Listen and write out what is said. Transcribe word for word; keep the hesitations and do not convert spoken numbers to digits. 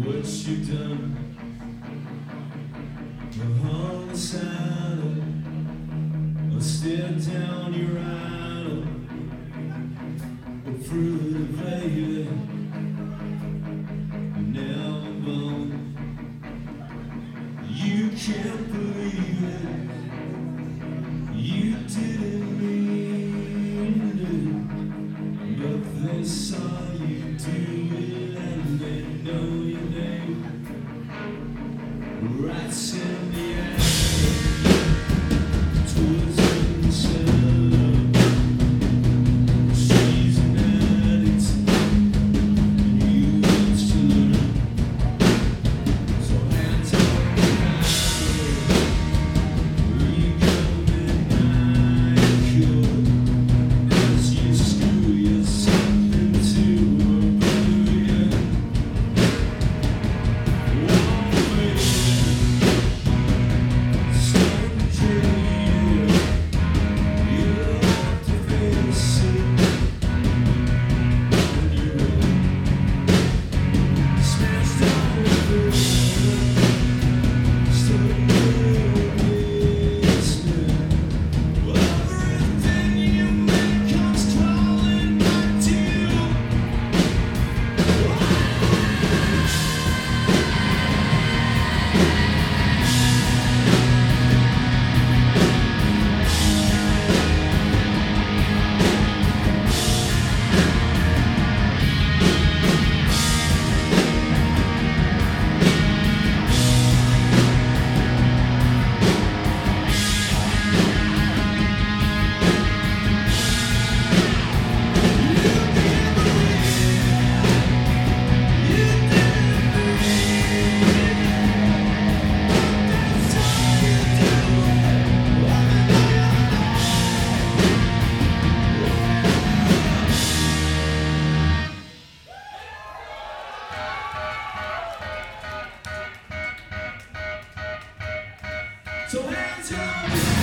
what you done. The homicide, I stared down your idol, a fruit of baby. Now I'm gone. You can't believe it. You didn't mean it, but they saw you do it and they know your name. Rats in the ass, towards the center. She's an addict, and you want to learn. So hands up behind her. We go midnight cure as you screw yourself into oblivion. One way, stone dream. You have to face it when you're smashed over. Still in your basement. Everything you make comes crawling back to you. So hands up.